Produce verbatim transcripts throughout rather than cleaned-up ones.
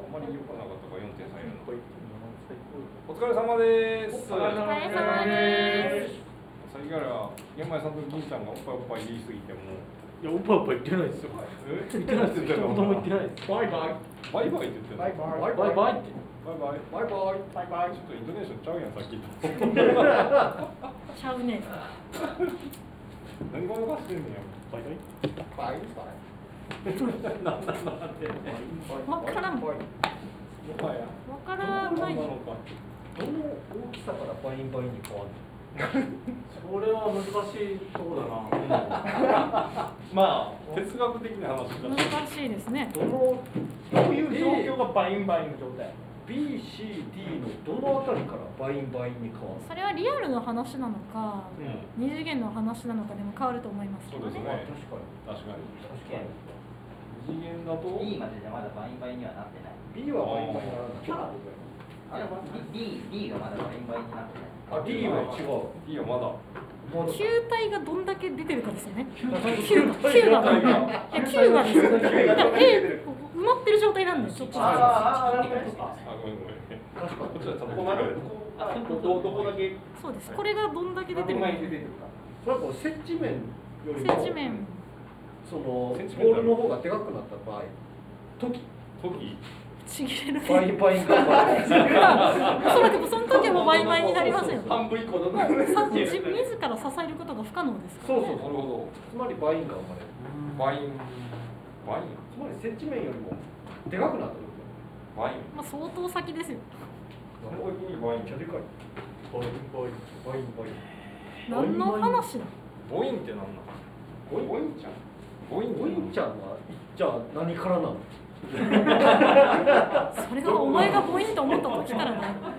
まり良くなかったから よんてんさん やるの。お疲れ様です。 お疲れ様です。 さっきから玄米さんと銀ちゃんがおっぱいおっぱい言い過ぎてもいや、おっぱいおっぱい言ってないですよ。言ってないですよ。一言も言ってないです。バイバイ。 バイバイって言ってる。 バイバイ。バイバイって。 バイバイ。バイバイ。バイバイ。ちょっとイントネーションちゃうやんさっきと。 ちゃうね。 何がかしてんねんや。 バイバイ。 バイバイ。なんなんなんで。 わからん。 もはや。 わからない。 どの大きさからバインバインに変わる。それは難しいところだな。まあ哲学的な話だ。 難しいですね。 どのどういう状況がバインバインの状態 ？ビー、シー、ディー のどのあたりからバインバインに変わる？ それはリアルの話なのか、 うん、 二次元の話なのかでも変わると思いますけどね。 そうですね。確かに。確かに。二次元だと B までじゃまだバインバインにはなってない。 B はバインバインにならない。キャラあれ D, D がまだバインバインになってない。 あ、D は違う。 D はまだ。 球体がどんだけ出てるかですよね。球が、球が、いや球がですよ。え、埋まってる状態なんで、ちょっと。 ああ、なるほど。 あ、ごめんごめん。 確かに。 こっちはここまで。 どどこだけ。 そうです。これがどんだけ出てるか。 それはこう接地面よりも。 接地面。 そのボールの方がでかくなった場合、時。 時。 ちぎれる。 バインバインがバイン。 おそらくその時はもうバインバインになりますよ。 半分以降の。 自ら支えることが不可能ですからね。 そうそう、なるほど。つまりバインが生まれる。 バイン。バイン。 つまり接地面よりもでかくなった。 バイン。 まあ相当先ですよ。 何の時にバイン。 めっちゃでかい。バインバインバインバイン。 何の話だ。 ボインって何なの？ボインちゃん。ボイン。 ボインちゃんはじゃあ何からなの？ それがお前がボインと思った時からね。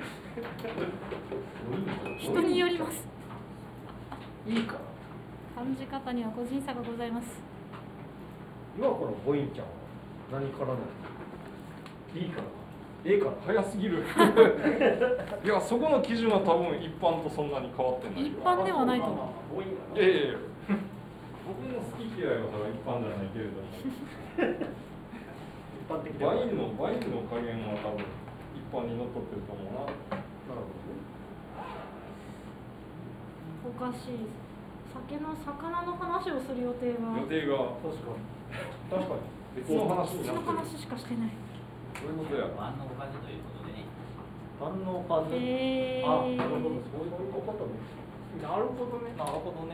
人によります。 いいか。 感じ方には個人差がございます。 今このボインちゃんは何からなの？いいから。ええから早すぎる。いや、そこの基準は多分一般とそんなに変わってない。 一般ではないと思う。 いやいやいや。僕の好き嫌いはそれは一般じゃないけれども。バインのバインの加減は多分一般にのっとってると思うな。なるほど。おかしい。酒の魚の話をする予定が。 予定が確かに。確かに。 別の話になってる。 別の話しかしてない。 そういうことや。 万能おかずということでね。 万能おかず。 へー。 あ、なるほど。そういうことね。なるほどね。 なるほどね。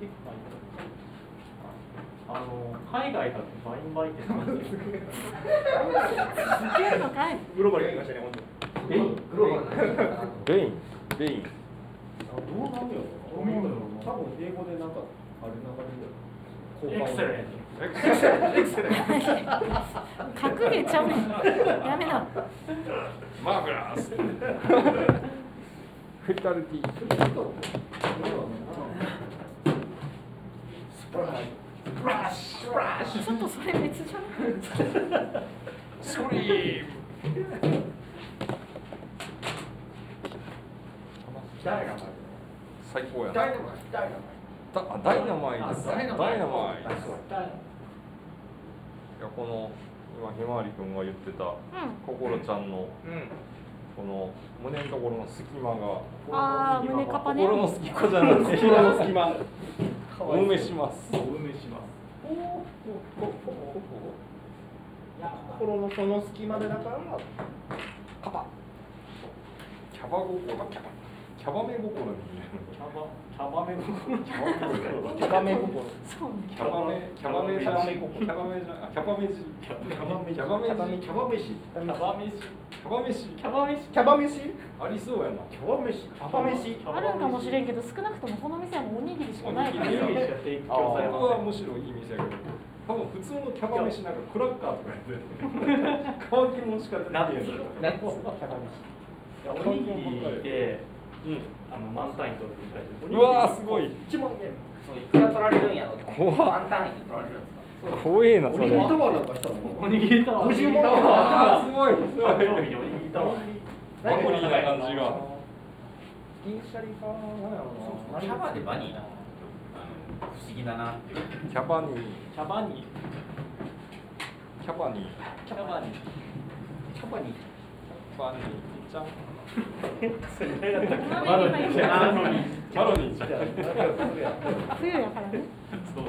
あの海外だとバインバインって何ですか？ すげえのかい。 グローバルに言いましたね、本当。ベイン、グローバル。 ベイン、ベイン。 どうなんだよ。多分英語でなんかあれ流れる。エクセレント。エクセレント。エクセレント。 格言ちゃうねん。やめな。 マークラス。フェタルティ。スプラッシュ。スプラッシュ。スプラッシュ。 ちょっとそれ別じゃない。 スクリーム。 ダイナマイト。 最高や。 ダイナマイト。ダイナマイト。ダダイナマイト。 ダイナマイト。 ダイナマイト。いや、この今ひまわりくんが言ってた、こころちゃんの、この胸のところの隙間が、 ああ、胸カパね。 心の隙間じゃなくて心の隙間。お埋めします。 お埋めします。心のその隙間でだからカパ。キャバ心だキャバ。キャバメ心に見える。 キャバキャバメ心。キャバメ心。 そうね。 キャバメキャバメじゃない。キャバメじゃキャバメジ。キャバメキャバメジ。キャバメシ。 キャバメシ。 キャバメシ。 キャバメシ。キャバメシ。 ありそうやな。 キャバメシ。キャバメシ。 あるんかもしれんけど、少なくともこの店はもうおにぎりしかないから。 おにぎりしか提供されません。 僕はむしろいい店やけど、多分普通のキャバ飯なんかクラッカーとかやって乾き物しか出ないやつ。 ナッツキャバメシ。おにぎりで、あの満単位取っていただいて。 うわーすごい。 一万円。 そういくら取られるんやろ。 怖っ。 ワン単位で取られるんですか。 怖えなそれ。 おにぎりタワーなんかしたの？おにぎりタワー。 おにぎりタワー。すごい。すごい。 おにぎりタワー。 バコリーな感じが。 銀シャリかなんやろな。 キャバでバニーな。不思議だなっていう。 キャバニー。 キャバニー。 キャバニー。 キャバニー。 チャパニバニーちゃんそれ誰だったっけマロニーちゃんマロニーマロニーちゃん冬やからね。 そう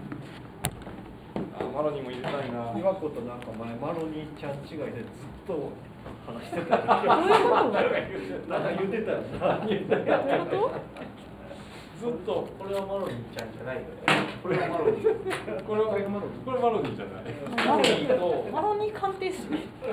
あマロニーも入れたいな岩子となんか前マロニーちゃん違いでずっと話してた。 どういうこと？ なんか言ってたよな。 どういうこと？ ずっとこれはマロニーちゃんじゃないよね。これはマロニー。 これはこれマロニーじゃないマロニーとマロニー鑑定士。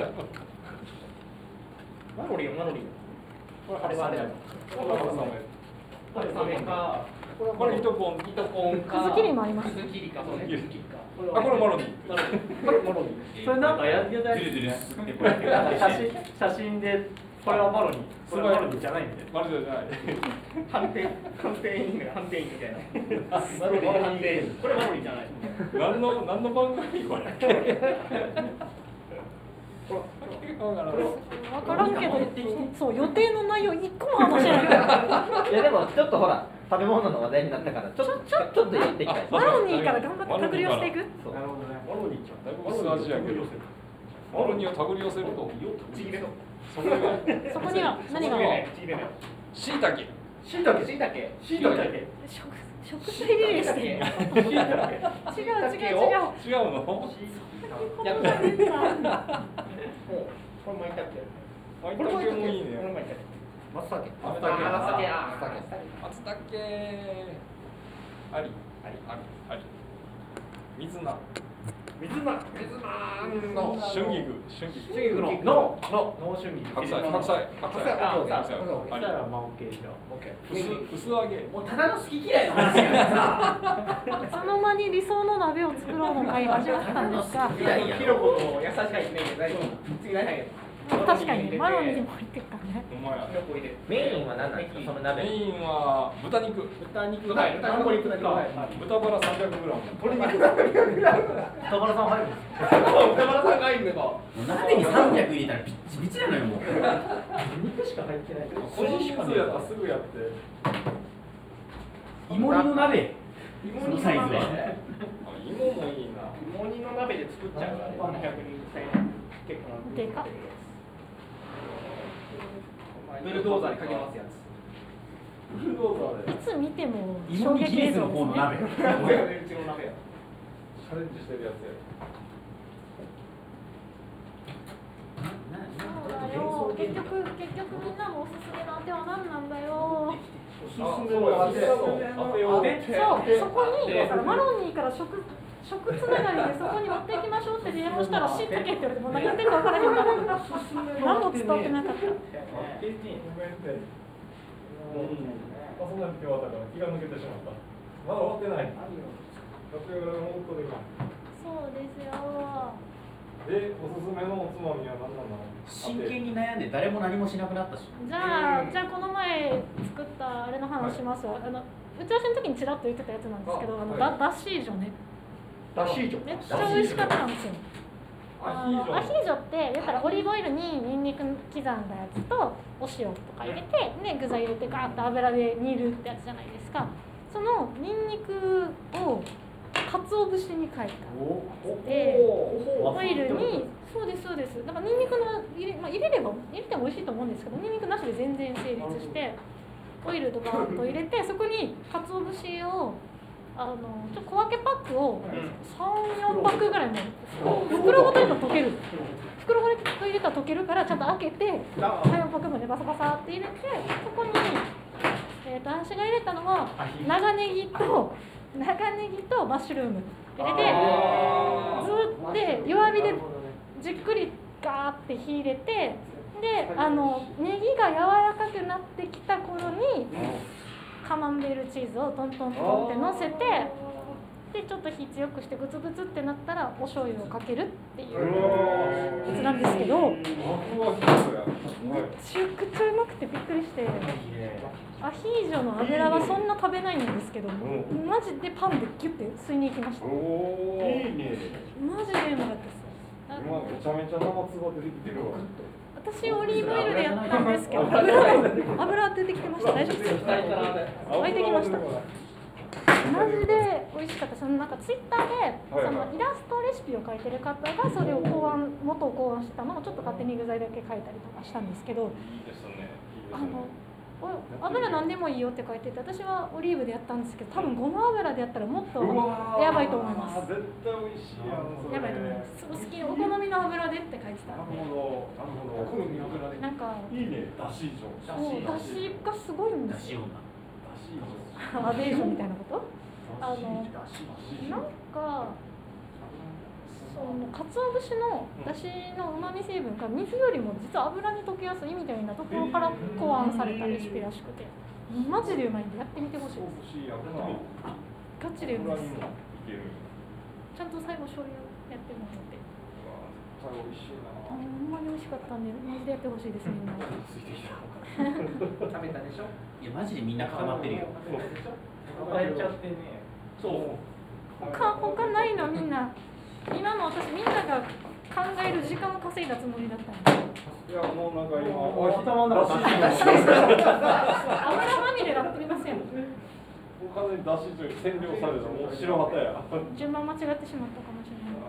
マロニーマロニー。 これあれはあれやこれはサメこれサメか。 これ糸コン糸コンか。 くず切りもあります。 くず切りか。そうね。くず切りか。 あこれマロニーこれマロニー。それなんかやってたやつ。写真写真でこれはマロニー。これはマロニーじゃないんで。 マロニーじゃない判定判定員が判定員みたいな。マロニー判定員。これマロニーじゃない。 何の何の番組これわからんけど、そう予定の内容一個も話してない。 いやでもちょっとほら食べ物の話題になったからちょっとちょっと言っていきたい。 マロニーから頑張って手繰り寄せていく。 そうなるほどね。マロニーちゃん。 だいぶ薄味やけどマロニーを手繰り寄せるとちぎれの。 そこにはそこには何がある？ ちぎれない。 しいたけしいたけしいたけしいたけ。 食食材リレーしてる。違う違う違う。 違うのやった出た。 これ巻いたっけ。 まいたけもいいねこれ巻いたっけ。松茸。 松茸松茸あ。 松茸ありありあり水菜水菜水菜の春菊春菊春菊のののの春菊。 白菜白菜白菜あ、 白菜ありはまあオッケーじゃん。オッケー。 薄薄揚げもうただの好き嫌いの話やからさ。 その間に理想の鍋を作ろうの会始まったんですが、 いやいやキノコの優しさがいないけど大丈夫。次ないけど。 確かにマロニーも入ってるからね。 お前やキノコ入れる。 メインは何なんですかその鍋。 メインは豚肉豚肉はい。豚肉だけはい。 豚バラさんびゃくグラム鶏肉だけ。 豚バラさん入るんですか。 豚バラさんがいいのか。 鍋にさんびゃく入れたらピッチピチなのよもう。 肉しか入ってない。 この人数やったらすぐやって芋煮の鍋。 芋煮のサイズ鍋。 は。 芋もいいな芋煮の鍋で作っちゃうからね。ひゃくにん結構な。 でかっ。 ブルドーザーにかけますやつ。 ブルドーザーでいつ見ても芋衝撃煮ギネスの映像ですね。 方の鍋。 うちの鍋や。 チャレンジしてるやつやそうだよ。結局結局みんなのおすすめの当ては何なんだよ。 おすすあめの味当てようそう、そこにだからマロニーから食食つながりでそこに持っていきましょうって電話したらしいたけって言われてもう何言ってるか分からへんから何も伝わってなかった。 ごめんってそんなに今日はだから気が抜けてしまったまだ終わってない学園が戻っとるかそうですよ。 で、おすすめのおつまみは何なの真剣に悩んで誰も何もしなくなったし。 じゃあじゃあこの前作ったあれの話しますわ。あの打ち合わせの時にちらっと言ってたやつなんですけど、あのだだしージョね。 だしーじょ。 めっちゃ美味しかったんですよ。 アあのアヒージョって言ったらオリーブオイルにニンニク刻んだやつとお塩とか入れて、ね、具材入れてガーッと油で煮るってやつじゃないですか。そのニンニクを鰹節に変えたでオイルにそうですそうです。だからニンニクの入れ、まあ、入れれば入れても美味しいと思うんですけど、ニンニクなしで全然成立してオイルとかと入れてそこに鰹節をあのちょっと小分けパックをさん、よんパックぐらいも袋ごと入れたら溶ける袋ごと入れたら溶けるからちゃんと開けてさん、よんパックまでバサバサって入れてそこに、えー、と私が入れたのは長ネギと長ネギとマッシュルーム入れてずっとで弱火でじっくりガーって火入れてであのネギが柔らかくなってきた頃にカマンベールチーズをトントントンってのせてでちょっと火強くしてグツグツってなったらお醤油をかけるっていうやつなんですけどめちゃくちゃうまくてびっくりしてアヒージョの油はそんな食べないんですけどマジでパンでギュッて吸いに行きました。 おーいいねマジでうまかったです。 今めちゃめちゃ生つば出てきてるわ私オリーブオイルでやったんですけど油油出てきてました。大丈夫ですか？湧いてきました。マジで美味しかった。そのなんかツイッターでそのイラストレシピを書いてる方がそれを考案元を考案してたのをちょっと勝手に具材だけ変えたりとかしたんですけど、 いいですね。いいですあね。 のお油何でもいいよって書いてて、私はオリーブでやったんですけど、多分ごま油でやったらもっとうわーやばいと思います。 絶対美味しいやんそれ。 やばいと思います。お好きお好みの油でって書いてたなるんで、 ほど、なるほど。好みの油で。 なんかいいね。だし以上。 そうだしがすごいんですよ。 出しような。 だし以上。 アベージョンみたいなこと？あのだしなんかその鰹節のだしのうまみ成分が水よりも実は油に溶けやすいみたいなところから考案されたレシピらしくて、マジでうまいんでやってみてほしいです。 そうやったな。 ガチでうまいです。 いける。 ちゃんと最後醤油やってもらって、 うわ絶対美味しいな。 あほんまに美味しかったんでマジでやってほしいですみんな。 ついてきた。 食べたでしょ。 いやマジでみんな固まってるよ。 答えちゃってね。 そう。 他他ないのみんな。今の私みんなが考える時間を稼いだつもりだったんで。 いやもうなんか今お頭の中だし以上。 油まみれなってません。 完全にだし以上に占領されたもう白旗や。 順番間違ってしまったかもしれない。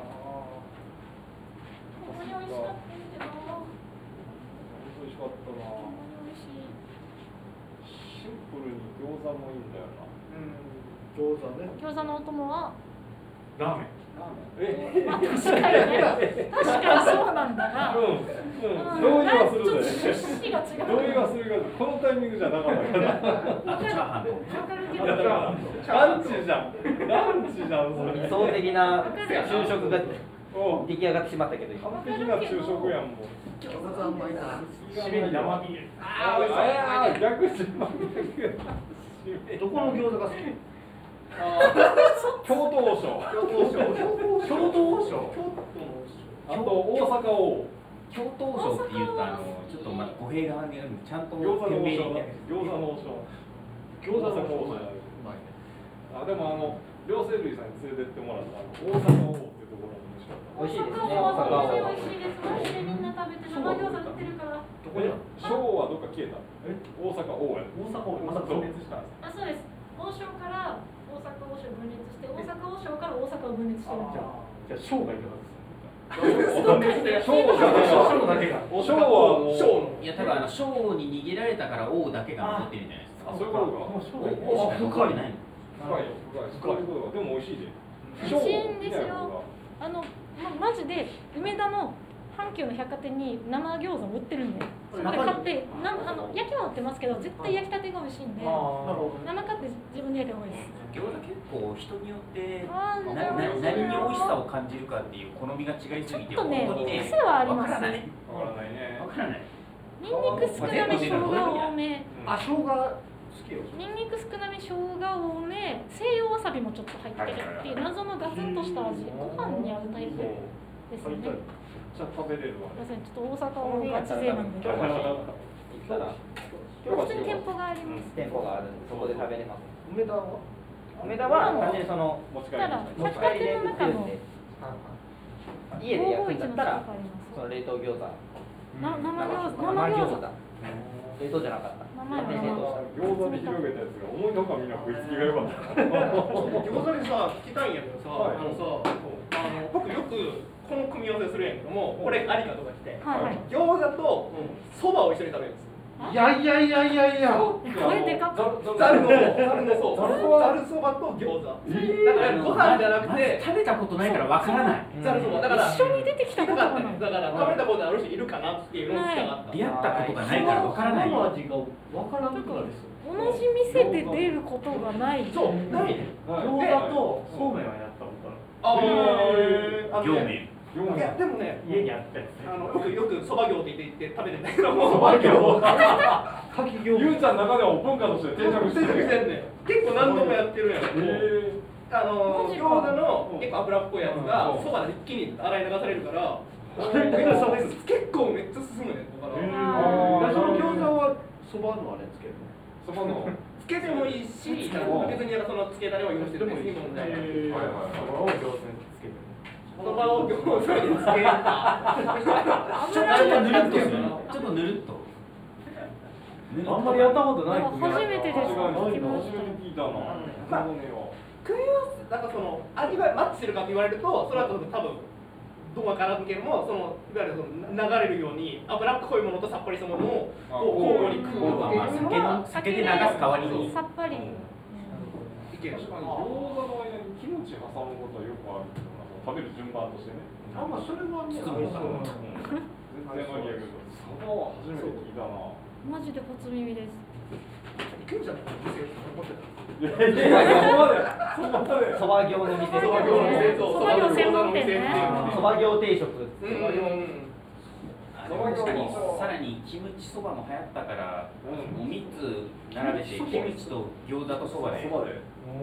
ほんまに美味しかったんだよ。 美味しかったな。 ほんまに美味しい。 シンプルに餃子もいいんだよな。 餃子ね。 餃子のお供はラーメン。え、 まあ確かにね。確かにそうなんだな。 うん、うん、同意はするで。 ちょっと趣旨が違う。 同意はするけど、このタイミングじゃなかったから。 あとチャーハンと。 わかるけいど。 やランチじゃん。ランチじゃん、それ。 理想的な昼食がおう出来上がってしまったけど今完璧な昼食やんもう。 餃子はうまいな。 締めに生ビール。 あーあー、逆に生ビール。 どこの餃子が好き？ 京都王将。 京都王将。京都王将。 あと大阪王。 京都王将って言うとあのちょっとまあ語弊があるんでちゃんと餃子の王店名将だ。餃子の王将。餃子の王将。あ、でもあの両生類さんに連れてってもらった大阪王っていうところも美味しかった。 美味しいですね大大阪阪美味しいです。マジでみんな食べて生餃子売ってるから。 どこや？ 小はどっか消えた。え、大阪王や。 大阪王まさか分裂したんですか？ あ、そうです。王将から大阪王将分裂して、大阪王将から大阪を分裂してるんですよ。 じゃあ小がいるはず。 どっかにね小だけが。 小だけが。 小はもう。 小の。 いや多分あの将に逃げられたから王だけが残ってるんじゃないですか。 あ、そういうことか。 王しか残ってないの。 深いよ、深い。そういうことか。でも美味しいで。 美味しいんですよ。あの、ま、マジで梅田の阪急の百貨店に生餃子も売ってるんで、そこで買ってなあの焼きも売ってますけど絶対焼きたてが美味しいんで、 なるほど。 生買って自分で焼いた方がいいです。 餃子結構人によってあーなな何に美味しさを感じるかっていう好みが違いすぎてちょっとね本当にね癖はありますわからないわからないね。 わからない。 ニンニク少なめ生姜多め、 あ、生姜好きよ。 ニンニク少なめ生姜多め、西洋わさびもちょっと入ってるっていう謎のガツンとした味、ご飯に合うタイプですよね。 じゃあ食べれるわ。 すいません、ちょっと大阪をガチ勢なんで。 行ったら普通に店舗があります。 店舗があるんでそこで食べれます。 梅田は？ 梅田は単純にその持ち帰りただ持ち帰りで売ってるんで家で焼くんだったらその冷凍餃子な生餃子、 生生餃子。 餃子冷凍じゃなかった生勝手に冷凍した餃子で広げたやつが思いのほかみんな食いつきが良かった。 餃子でさ聞きたいんやけどさ、 はいあのさあの僕よくこの組み合わせするんやけども、これありかとかして、 はいはい。 餃子とそばを一緒に食べるんです。 いやいやいやいやいや。 声でかっ。 ざるのざるのそうざるそばざるそばと餃子。だからご飯じゃなくて食べたことないからわからない。 ざるそばだから一緒に出てきた聞きことがない。 たかったね。だから食べたことある人いるかなっていうのを聞きたかった。 出会ったことがないからわからないよ。 味がわからなくなるんですよ。 同じ店で出ることがない。 そうないね。 餃子とそうめんはやったことある。 あーあの行ね面。 いやでもね家にあったやつ。 あの僕よくそば餃って言って食べてんだけども。 そば餃。 かき餃ゆうちゃんの中では文化として定着してる。 してんねん結構何度もやってるんやけど、 えあのマジか餃子の結構油っぽいやつがうんそばで一気に洗い流されるからー結構めっちゃ進むねんだから、 へーあーその餃子はそばのあれつけるの。 そばの。 つけてもいいし別にそのつけたれを用意しても別に問題ないはいはいはい。 餃子につける。 そばを餃子につけるちょっとぬるっとするの。ちょっとぬるっと。 あんまりやったことない。 初めてです。 初めて聞きまし聞いたな。 まあ組み合わせなんかその味がマッチしてるかって言われるとそれは多分多分どうわからんけども、そのいわゆるその流れるように脂っこいものとさっぱりしたものをこう交互に食うまあまあ酒の酒で流す代わりにさっぱり、 いける。 確かに餃子の間にキムチ挟むことはよくあるけどな、食べる順番としてね。 あ、まあそれはね、 包む全然ありやけど、サバは初めて聞いたな。 マジで初耳です。 キムチだったら店持ってた。 いやいや、そこまで、そこまで。 そば業の店、 そば業の店とそば業専門店ね。 そば業定食。 うんうん。 あでも確かにさらにキムチそばも流行ったから、もうみっつ並べてキムチと餃子とそばでちょそばで。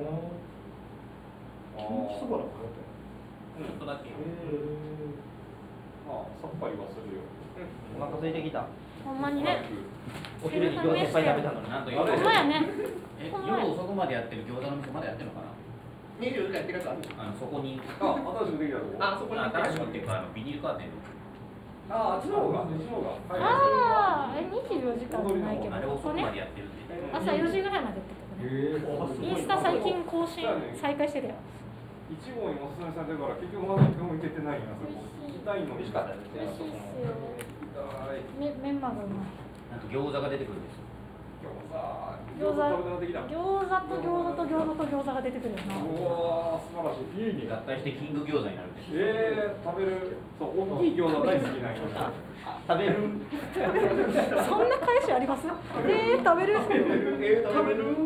キムチそばなんかっとだけまあ、さっぱりはするよ。 お腹空いてきた。 ほんまにね。 お昼に餃子いっぱい食べたのに。 なんとほんまやね。 えほんまや夜遅くまでやってる餃子の店まだやってるのかな。 にじゅうよじかんやってるやつある。 あのそこにあ、新しくできたとこ。 あ、そこに。 新しくっていうかあのビニールカーテンのあ、あっちの方が、あっちの方が。 ああ、え、にじゅうよじかんじゃないけど、 あれ遅ここねくまでやってるんで。 朝よじぐらいまでってことね。インスタ最近更新再開してたよ。 いち号におすすめされてるから結局まだ一回も行けてないんやそこ。行きたいのに。 美味しかったです美味しいっすよ。 行きたい。 メメンマがうまい。 なんと餃子が出てくるんですよ。 餃子。 餃子餃子食べたくなってきた。 餃子と餃子と餃子と餃子が出てくるよな。 うわー、素晴らしい。いいね。 合体してキング餃子になるんですよ。 えー、食べる。そう、大きい餃子大好きなんよ。 食べる。 そんな返しあります？えー、食べる。 えー、食べる。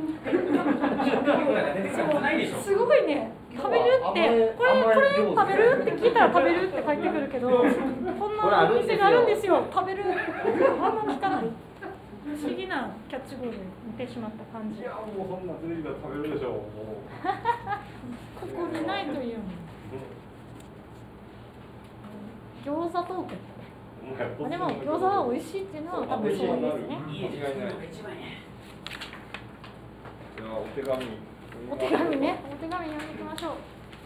そうすごいね。食べるってこれこれ食べるって聞いたら食べるって返ってくるけど、こんなお店があるんですよ。食べる。あんま聞かない。不思議なキャッチボールに似てしまった感じ。 いや、もうそんな出てきたら食べるでしょう。もう。 ここにないというの。餃子トーク。まあでも餃子は美味しいっていうのは多分そうですね。 いいです間違いない。 一番ね。 ではお手紙。 お手紙ね。お手紙読んでいきましょう。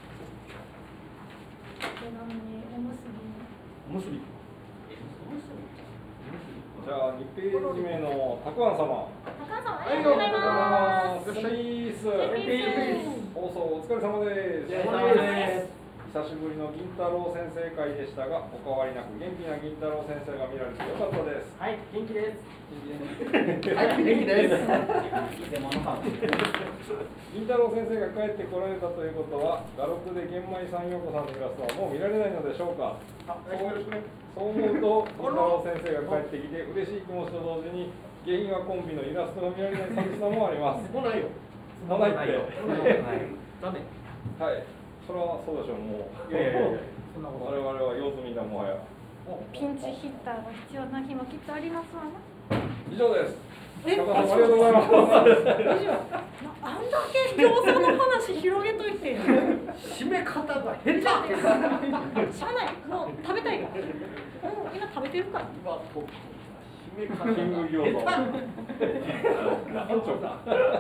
お手紙におむすび。 おむすび。 じゃあにページ目のたくあん様。 高橋さんありがとうございます。 ペース。 ペース放送お疲れ様です。 お疲れ様です。 久しぶりの銀太郎先生会でしたが、お変わりなく元気な銀太郎先生が見られてよかったです。 はい、元気です。 はい、元気です。 偽物か。 銀太郎先生が帰ってこられたということは、画録で玄米さん陽子さんのイラストはもう見られないのでしょうか。 あ、よろしくね。 そう思うと、銀太郎先生が帰ってきて嬉しい気持ちと同時に、原因はコンビのイラストが見られない寂しさもあります。 もうないよ。 もうないって。 残念。 はい。それはそうでしょう、もう。 いやいやいやそんなこと我々は用済みだ、もはや。 ピンチヒッターが必要な日もきっとありますわな。 以上です。 え高橋さんありがとうございます。 以上。あんだけ餃子の話広げといて。 締め方が下手。 しゃあない。もう食べたいから。もう今食べてるから。 今こう締め方がキング餃子。班長か。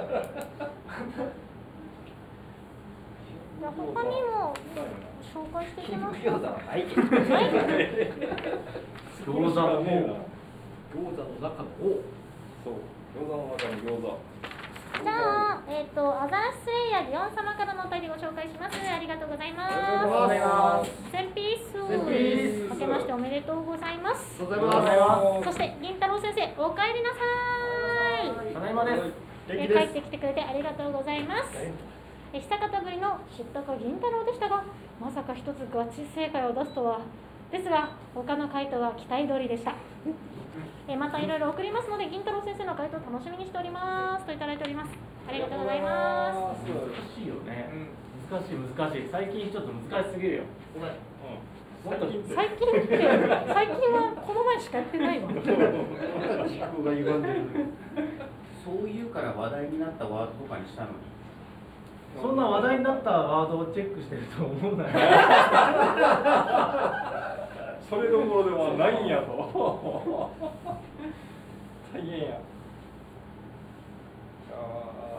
じゃあ他にも紹介していきますか。 餃子はないけど。 はい。 餃子の方。 ねえな。 餃子の中の方。 そう。餃子の中に餃子。 じゃあ、えっ、と、アザラシスレイヤージオン様からのお便りご紹介します。ありがとうございます。 ありがとうございます。 センピース。 センピースかけましておめでとうございます。 ありがとうございます。 そして、銀太郎先生、お帰りなさい。 ただいまです。 えー帰ってきてくれてありがとうございます。えー久方ぶりの知ったか銀太郎でしたが、まさか一つガチ正解を出すとは。ですが、他の回答は期待通りでした。えーまたいろいろ送りますので、銀太郎先生の回答を楽しみにしておりますといただいております。ありがとうございます。 難しいよね。難しい難しい。最近ちょっと難しすぎるよ。 ごめん。 もっと最近って最近はこの前しかやってないわ。 時空が歪んでる。 そういうから話題になったワードとかにしたのに。 そんな話題になったワードをチェックしてると思うなよ。 それどころではないんやと。大変や。あ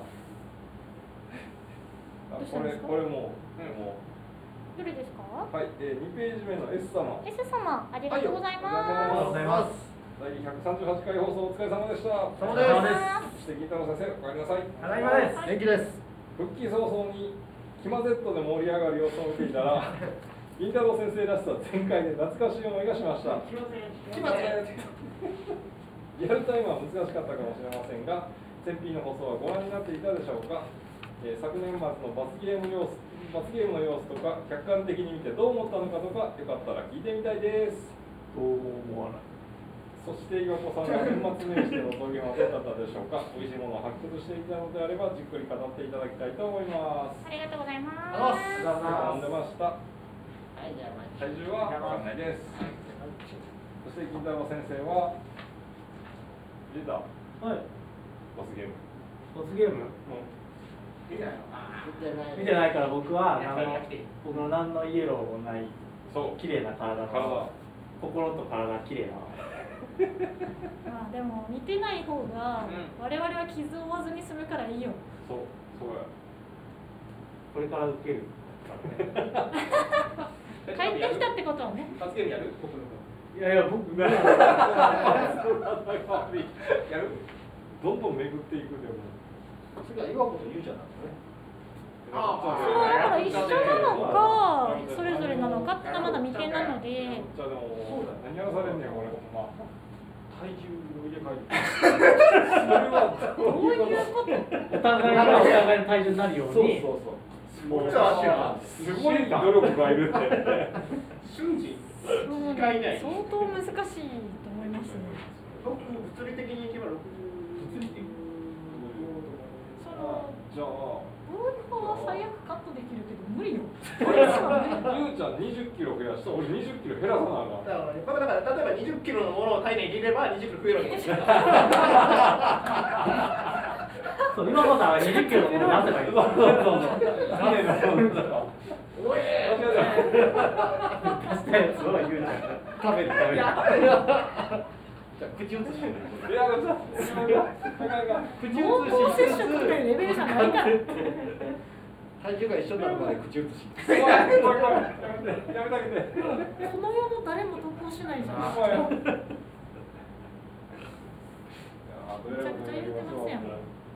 あ。これこれももどれですか？ うはい、えー、にページ目の S 様。 S 様、ありがとうございあります。 がとうございます。第ひゃくさんじゅうはちかい放送お疲れ様でした。 お疲れ様です。 そして銀太郎先生、お帰りなさい。 ただいまです。元気です。 復帰早々にキマ Z で盛り上がる様子を見ていたら、 銀太郎先生らしさ全開で懐かしい思いがしました。 来ません。 リアルタイムは難しかったかもしれませんが、戦費の放送はご覧になっていたでしょうか。えー、昨年末の罰ゲーム様子、罰ゲームの様子とか客観的に見てどう思ったのかとか、よかったら聞いてみたいです。 どうも思わない。 そして岩子さんが年末年始での討議はどうだったでしょうか。美味しいものを発掘していたのであればじっくり語っていただきたいと思います。 ありがとうございます。 飲んでました。 はい、じゃあ体重はわかんないです。そして金太郎先生は出た。 はい。 罰ゲーム。 罰ゲーム。 見てないの？ 見てないから僕は何の僕の何のイエローもないそう綺麗な体の体心と体が綺麗な。 まあでも見てない方が我々は傷を負わずに済むからいいよ。 そうそうや。 これから受ける。 帰ってきたってことはね。 罰ゲームやる？僕の分。 いやいや僕がやる？どんどん巡っていくでも。 それは岩子と言うじゃなくてね。 ああ、 そうだから一緒なのかそれぞれなのかってのはまだ未見なので。 じゃあでも何やらされんねん俺ほんま。体重を入れ替えて。それはどういうこと？ お互いがお互いの体重になるように。 そうそうそう。 もうじゃあすごい努力がいるって。 瞬時うん機械内。 相当難しいと思いますね。 物理的にいけばろくじゅう。物理的。 そのじゃあ。 ボーイフォーは最悪カットできるけど無理よ。 ゆうちゃんにじゅっキロ増やして、俺にじゅっキロ減らさなあかん。 だからだから例えばにじゅっキロのものを体内に入れればにじゅっキロ増えるわけですよ。 そう今まではにじゅっキロのものを出せばいい。そうそうそう。誰のものだか。 おえー。 出したやつを言うじゃん。食べる食べる。じゃあ口移し。 いや、じゃあ、 口移し。 濃厚接触っていうレベルじゃないから。 体重が一緒になるまで口移し。 怖い怖い怖い。やめてやめてあげて。 この世の誰も得をしないじゃん。 怖い。めちゃくちゃ言ってますやん。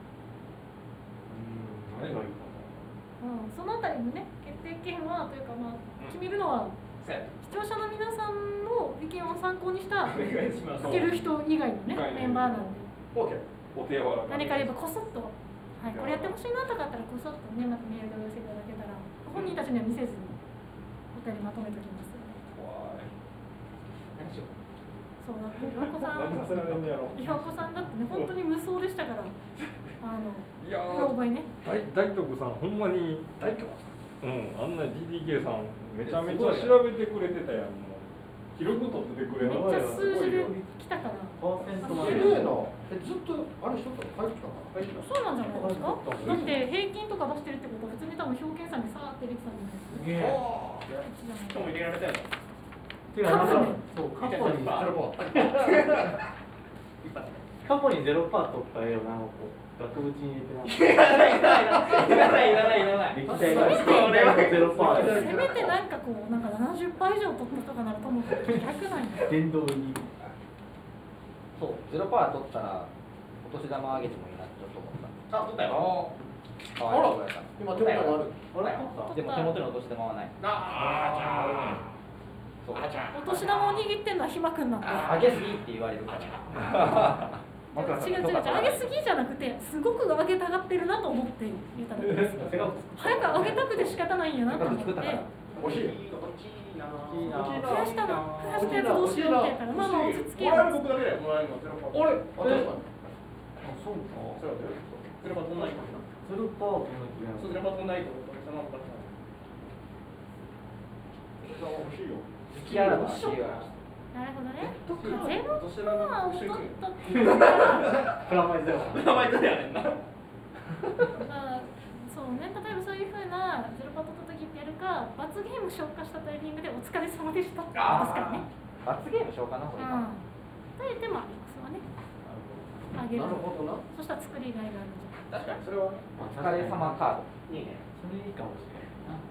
何がいいかうん、そのあたりのね、決定権はというかまあ決めるのは視聴者の皆さんの意見を参考にした受ける人以外のねメンバーなんで。 オーケー。お手柔らか。 何か言えばこそっと、はい、これやってほしいなとかあったらこそっとねまたメールでお寄せいただけたら本人たちには見せずにお便りまとめておきます。 怖い。 何しよう。 そうだって岩子さん、 何させられんねやろ。 岩子さんだってね本当に無双でしたから。あのいやー、覚えね。 大大徳さんほんまに大丈夫。 うん、あんな ディーディーケー さんめちゃめちゃ調べてくれてたやん。もう記録取っててくれる。 めっちゃ数字で来たから。 パーセントすげえな。えずっとあれしとったの？帰ってきたの？帰ってきた。 そうなんじゃないですか。だって平均とか出してるってことは普通に多分表現差にさーって入れてたんじゃないですか。 すげえ。 しかも入れられたよ。 てかなんかそう過去にゼロパー。過去にゼロパー取った絵をなんかこう額縁に入れてます。 いらないいらないいらないいらない。 歴代がゼロパー。 せめてなんかこうなんかななじゅっパー以上取ったとかならともかくひゃくなんや。 電動に。 そうゼロパー取ったらお年玉あげてもいいなってちょっと思った。 あ、取ったよ。 ああ、あら今手元にある。 ほら。 でも手元のお年玉はない。 あそうあ、じゃお年玉を握ってんのはひまくんなんで。 あげすぎって言われるから違う違う違う、上げすぎじゃなくてすごく上げたがってるなと思って言っただけです。早く上げたくて仕方ないんやなと思って。増惜しい。 やしたの、増やしたやつどうしようって言ったらまあまあ落ち着けよ。 もらえる僕だけだよ。もらえるのゼロパー。 あれ？あ、確かに。 あ、そうか。そうだよ。ゼロパー飛んないからな。 ゼロパーを取らなきゃいけない。 そうゼロパー飛んないとお客様の方。 欲しいよ。 キアラの足はなるほどね。ゼロお年玉パーをの取ったっていうのは、 プラマイゼロ。 名前だよねんな。 まあそうね、例えばそういうふうなゼロパー取った時ってやるか、罰ゲーム消化したタイミングでお疲れ様でしたって言いますからね。 罰ゲームしようかなこれうん。という手もありますわね。あげる。 なるほどな。 そしたら作りがいがあるんじゃん。 確かにそれはね。 お疲れ様カード。 いいね。 それいいかもしれないな。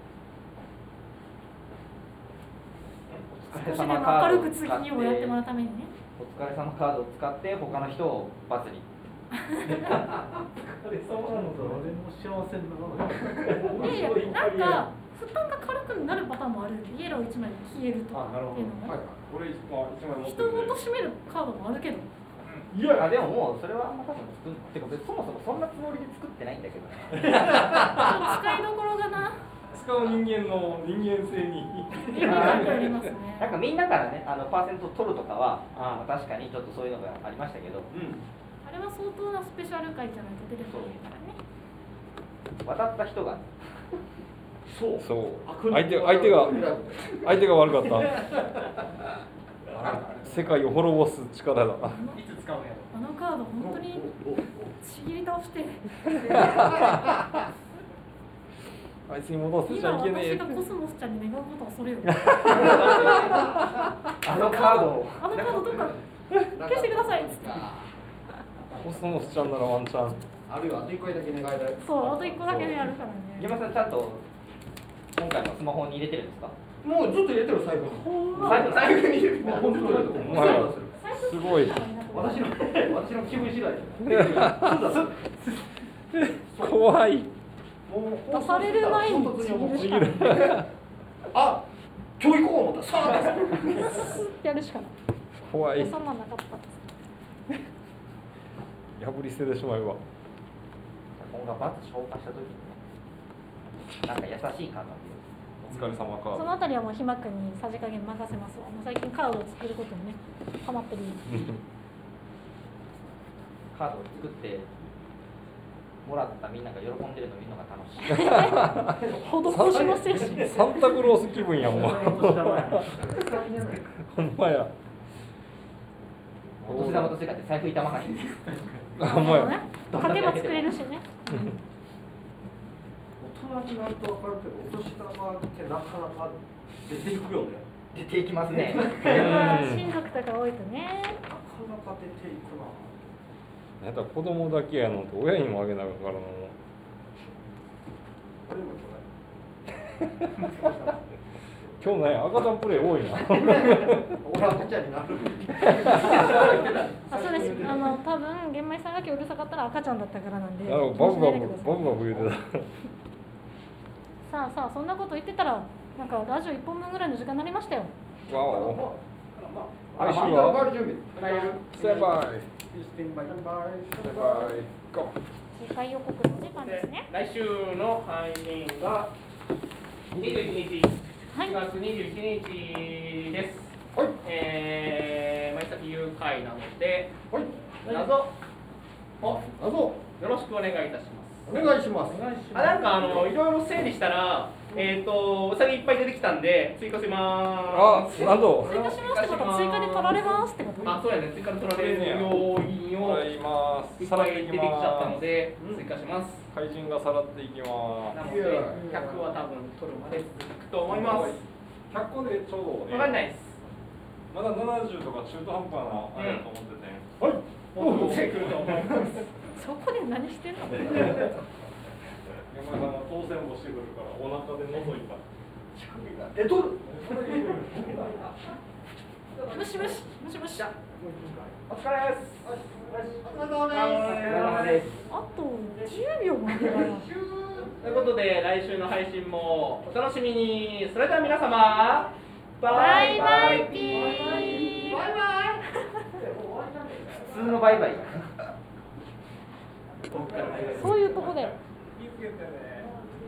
お疲少しでもれ様カー明るくドを使って次をやってもらうためにね。 お疲れ様カードを使って他の人を罰に。 お疲れ様なのと俺も幸せにならない。 いやいや、なんか負担が軽くなるパターンもあるんで、イエローいちまい消えるとかあなるほどっていうのも、 はい俺一枚一枚持って人るんでごと締めるカードもあるけど、 いやあでももうそれはあんま多分作ってか別にそもそもそんなつもりで作ってないんだけどね。 使いどころがな、 使う人間の人間性に意味がありますね。 なんかみんなからねあのパーセント取るとかはあ確かにちょっとそういうのがありましたけど、 あれは相当なスペシャル回じゃないと出てこないからね。 渡った人がそうそう相手相手が相手が悪かった世界を滅ぼす力だいつ使うんやろ。 あのカード本当にちぎり倒して、 あいつに戻せちゃ今いけねえ私がコスモスちゃんに願うことはそれよ。 あのカードをあのカードどっか消してくださいっつって。 コスモスちゃんならワンチャンあるいはあと一回だけ願いたい。 そう、あと一個だけでやるからね。 山さんちゃんと今回のスマホに入れてるんですか？ もうずっと入れてる最後に。 財布財布に入れてる。 もう本当に入れてる。 お前らすごい私の私の気分次第で。 怖いもう出される前にちぎるしかない。 あ、今日行こう思ったらさあ出す。 ってやるしかない。 怖いそんなんなかったっつって。 破り捨ててしまえば今後バツ消化した時になんか優しい感がお疲れ様かそのあたりはもうひまくんにさじ加減任せますわ。もう最近カードを作ることにね、ハマってる。 カードを作ってもらったみんなが喜んでるの見るのが楽しい。 施しの精神。 サンタクロース気分やもんほんまやお年玉と違って財布痛まない。 ほんまや書けば作れるしね。 大人になると分かるけど、お年玉ってなかなか出ていくよね。 出ていきますね。 親族とか多いとね。 なかなか出ていくな。 なんか子供だけやのって親にもあげながらの俺も今日ね赤ちゃんプレイ多いな俺赤ちゃんになる。 あ、そうです。あの多分玄米さんが今日うるさかったら赤ちゃんだったからなんで。 あのバブバブバブバブ言うてさあさあ、そんなこと言ってたらなんかラジオいっぽんぶんぐらいの時間になりましたよ。 たわおあ、 来週漫画はが準備。 ステイバイステイバイ。 ステイバイゴー次回予告の時間ですね。 来週の配信がにじゅういちにち、 はいしがつにじゅういちにちです。 はい。 えー、毎月誘拐なので、 はい。 謎を謎よろしくお願いいたします。 お願いします。 あ、なんかあのいろいろ整理したら、えっ、ー、とうさぎいっぱい出てきたんで追加しまあーす。 なんと追加しますってことは追加で取られますってこと。 あ、そうやね。追加で取られる要因を払いますいっぱい出てきちゃったので追加します。 怪人がさらっていきまなのでひゃくは多分取るまで続くと思います。 すひゃっこでちょうどねわかんないです。 まだななじゅうとか中途半端なあれだと思ってて、 はい。 もう出てくると思います。 そこで何してんの。 山田さんが当選もしてくるからお腹で覗いたえ、取る。 むしむしむしむし。あお疲れです。 お疲れ様お疲れ様です。 とじゅうびょうまでだよ。 ということで来週の配信もお楽しみに。それでは皆様バイバイピー。 バイバイ。 普通のバイバイ。 そういうとこで。 気をつけてね